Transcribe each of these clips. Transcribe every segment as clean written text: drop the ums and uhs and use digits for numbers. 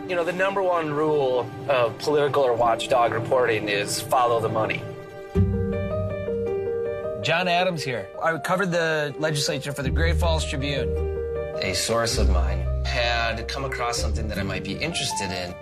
You know, the number one rule of political or watchdog reporting is follow the money. John Adams here. I covered the legislature for the Great Falls Tribune. A source of mine had come across something that I might be interested in.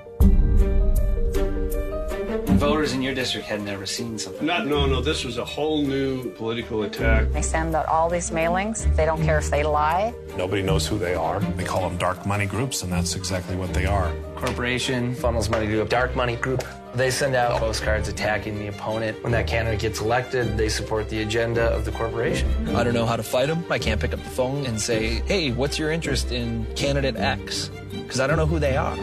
Voters in your district had never seen something. No. This was a whole new political attack. They send out all these mailings. They don't care if they lie. Nobody knows who they are. They call them dark money groups, and that's exactly what they are. Corporation Funnels money to a dark money group. They send out postcards attacking the opponent. When that candidate gets elected, they support the agenda of the corporation. I don't know how to fight them. I can't pick up the phone and say, hey, what's your interest in candidate X? Because I don't know who they are.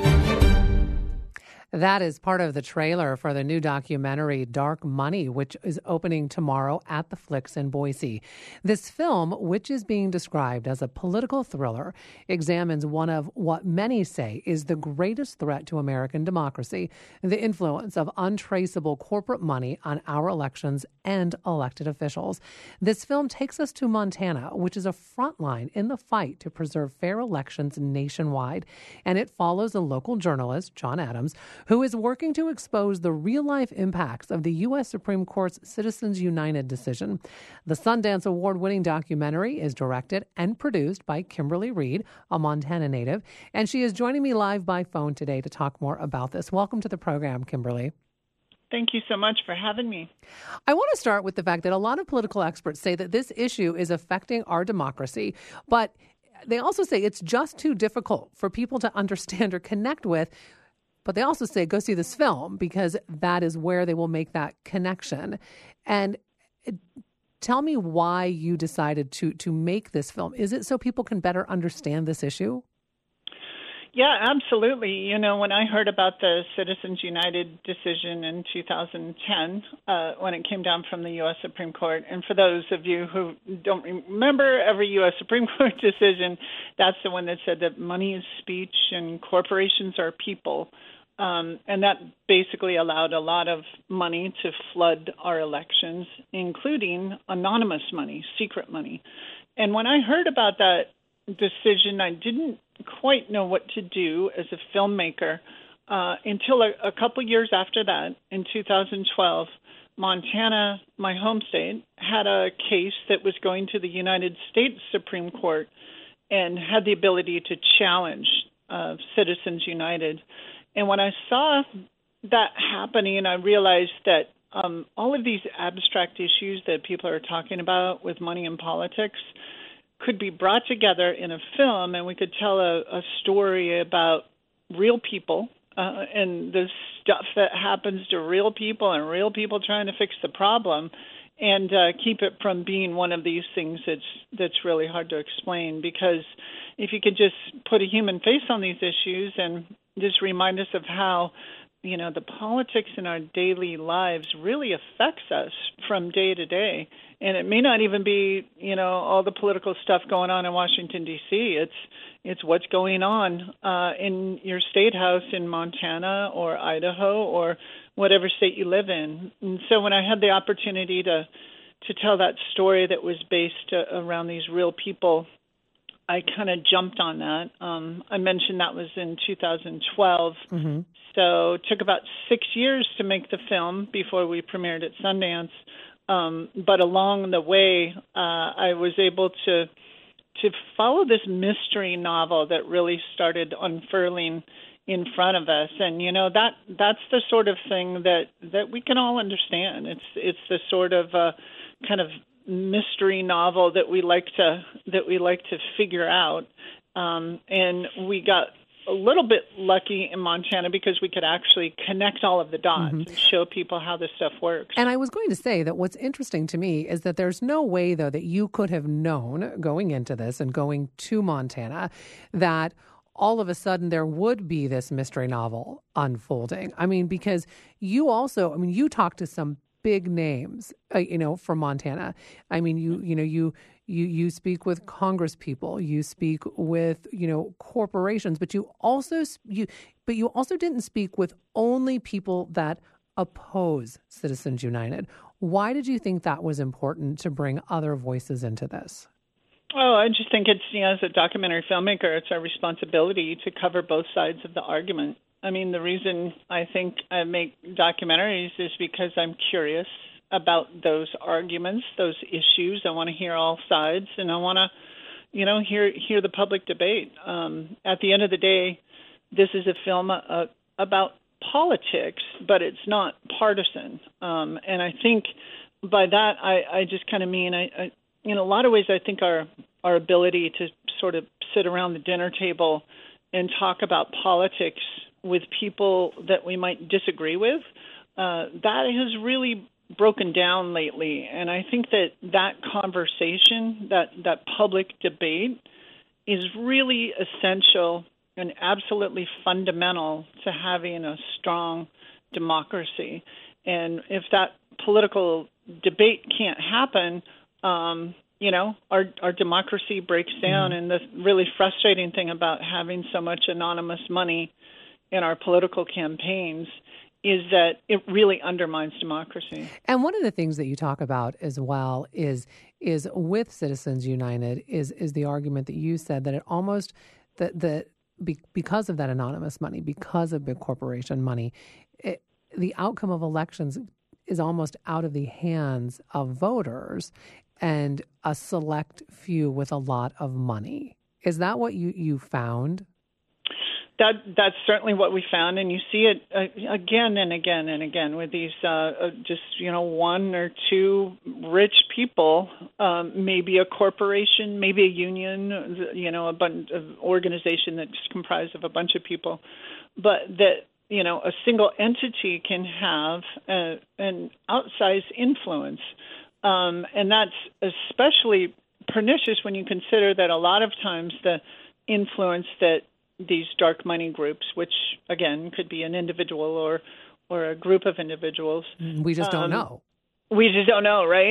That is part of the trailer for the new documentary Dark Money, which is opening tomorrow at the Flicks in Boise. This film, which is being described as a political thriller, examines one of what many say is the greatest threat to American democracy, the influence of untraceable corporate money on our elections and elected officials. This film takes us to Montana, which is a front line in the fight to preserve fair elections nationwide, and it follows a local journalist, John Adams, who is working to expose the real-life impacts of the U.S. Supreme Court's Citizens United decision. The Sundance Award-winning documentary is directed and produced by Kimberly Reed, a Montana native, and she is joining me live by phone today to talk more about this. Welcome to the program, Kimberly. Thank you so much for having me. I want to start with the fact that a lot of political experts say that this issue is affecting our democracy, but they also say it's just too difficult for people to understand or connect with. But they also say, go see this film, because that is where they will make that connection. And tell me why you decided to make this film. Is it so people can better understand this issue? Yeah, absolutely. You know, when I heard about the Citizens United decision in 2010, when it came down from the U.S. Supreme Court, and for those of you who don't remember every U.S. Supreme Court decision, that's the one that said that money is speech and corporations are people. And that basically allowed a lot of money to flood our elections, including anonymous money, secret money. And when I heard about that decision, I didn't quite know what to do as a filmmaker until a couple years after that, in 2012, Montana, my home state, had a case that was going to the United States Supreme Court and had the ability to challenge Citizens United. And when I saw that happening, I realized that all of these abstract issues that people are talking about with money and politics could be brought together in a film, and we could tell a story about real people and the stuff that happens to real people and real people trying to fix the problem, and keep it from being one of these things that's really hard to explain. Because if you could just put a human face on these issues and just remind us of how, you know, the politics in our daily lives really affects us from day to day. And it may not even be, you know, all the political stuff going on in Washington, D.C. It's what's going on in your state house in Montana or Idaho or whatever state you live in. And so when I had the opportunity to tell that story that was based around these real people, I kind of jumped on that. I mentioned that was in 2012. Mm-hmm. So it took about 6 years to make the film before we premiered at Sundance. But along the way, I was able to follow this mystery novel that really started unfurling in front of us. And, you know, that's the sort of thing that we can all understand. It's the sort of kind of mystery novel that we like to figure out. And we got a little bit lucky in Montana because we could actually connect all of the dots and show people how this stuff works. And I was going to say that what's interesting to me is that there's no way, though, that you could have known going into this and going to Montana that all of a sudden there would be this mystery novel unfolding. I mean, because you also, I mean, you talked to some big names, from Montana. I mean, you speak with Congress people, you speak with, corporations, but you also didn't speak with only people that oppose Citizens United. Why did you think that was important to bring other voices into this? Oh, I just think it's, as a documentary filmmaker, it's our responsibility to cover both sides of the argument. I mean, the reason I think I make documentaries is because I'm curious about those arguments, those issues. I want to hear all sides, and I want to, hear the public debate. At the end of the day, this is a film about politics, but it's not partisan. And I think by that, I just kind of mean, in a lot of ways, I think our ability to sort of sit around the dinner table and talk about politics with people that we might disagree with, that has really broken down lately. And I think that conversation, that public debate, is really essential and absolutely fundamental to having a strong democracy. And if that political debate can't happen, our democracy breaks down. And the really frustrating thing about having so much anonymous money in our political campaigns is that it really undermines democracy. And one of the things that you talk about as well is with Citizens United is the argument that you said that it almost because of that anonymous money, because of big corporation money, the outcome of elections is almost out of the hands of voters and a select few with a lot of money. Is that what you found? That's certainly what we found, and you see it again and again and again with these one or two rich people, maybe a corporation, maybe a union, an organization that's comprised of a bunch of people, but that a single entity can have an outsized influence, and that's especially pernicious when you consider that a lot of times the influence that these dark money groups, which again could be an individual or a group of individuals. We just don't know. We just don't know, right?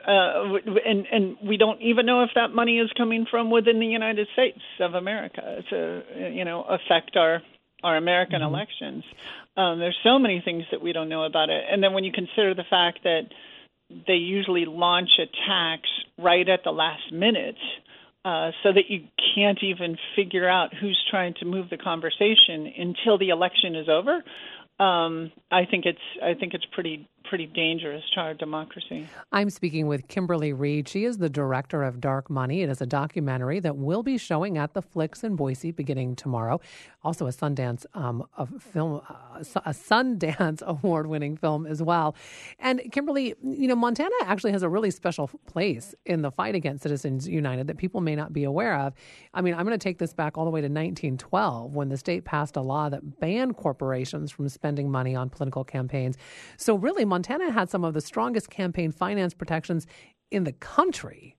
And we don't even know if that money is coming from within the United States of America to affect our American elections. There's so many things that we don't know about it. And then when you consider the fact that they usually launch attacks right at the last minute, so that you can't even figure out who's trying to move the conversation until the election is over. I think it's pretty dangerous to our democracy. I'm speaking with Kimberly Reed. She is the director of Dark Money. It is a documentary that will be showing at the Flicks in Boise beginning tomorrow. Also a Sundance a Sundance award-winning film as well. And Kimberly, Montana actually has a really special place in the fight against Citizens United that people may not be aware of. I mean, I'm going to take this back all the way to 1912 when the state passed a law that banned corporations from spending money on political campaigns. So really, Montana had some of the strongest campaign finance protections in the country.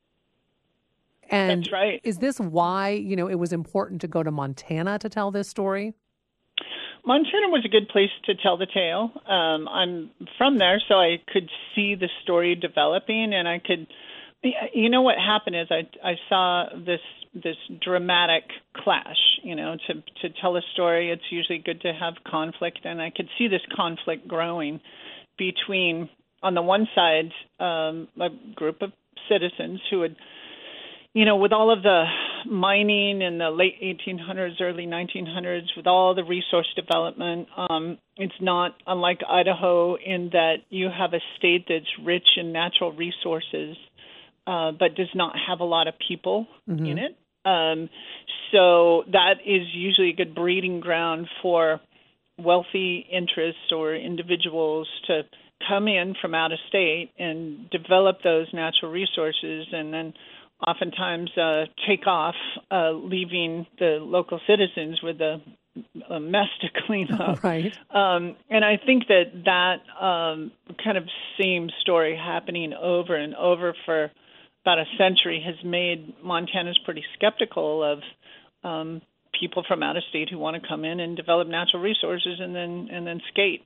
And that's right. Is this why, it was important to go to Montana to tell this story? Montana was a good place to tell the tale. I'm from there, so I could see the story developing, and I could, what happened is I saw this dramatic clash. To tell a story, it's usually good to have conflict, and I could see this conflict growing between, on the one side, a group of citizens who had, with all of the mining in the late 1800s, early 1900s, with all the resource development, it's not unlike Idaho in that you have a state that's rich in natural resources, but does not have a lot of people in it. So that is usually a good breeding ground for wealthy interests or individuals to come in from out of state and develop those natural resources and then oftentimes take off, leaving the local citizens with a mess to clean up. Right. And I think that kind of same story happening over and over for about a century has made Montanans pretty skeptical of people from out of state who want to come in and develop natural resources and then skate.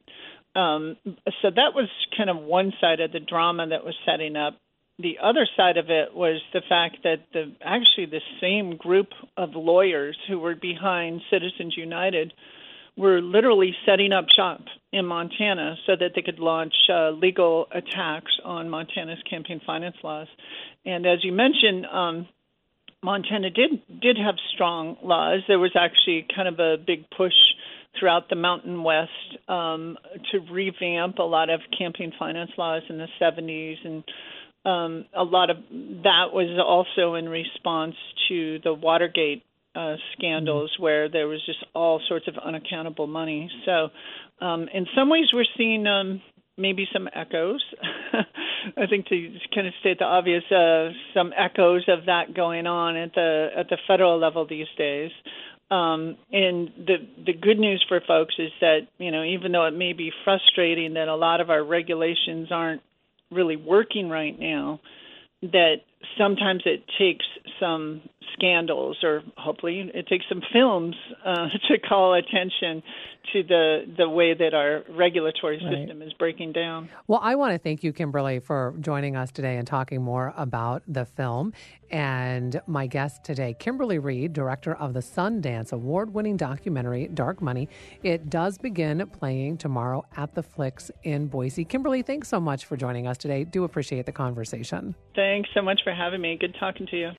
So that was kind of one side of the drama that was setting up. The other side of it was the fact that the same group of lawyers who were behind Citizens United were literally setting up shop in Montana so that they could launch legal attacks on Montana's campaign finance laws. And as you mentioned, Montana did have strong laws. There was actually kind of a big push throughout the Mountain West to revamp a lot of campaign finance laws in the 70s. And a lot of that was also in response to the Watergate scandals, where there was just all sorts of unaccountable money. So in some ways we're seeing maybe some echoes. I think to kind of state the obvious, some echoes of that going on at the federal level these days. And the good news for folks is that, even though it may be frustrating that a lot of our regulations aren't really working right now, that sometimes it takes some scandals, or hopefully it takes some films to call attention to the way that our regulatory system is breaking down. Well, I want to thank you, Kimberly, for joining us today and talking more about the film. And my guest today, Kimberly Reed, director of the Sundance award-winning documentary, Dark Money. It does begin playing tomorrow at the Flicks in Boise. Kimberly, thanks so much for joining us today. Do appreciate the conversation. Thanks so much for having me. Good talking to you.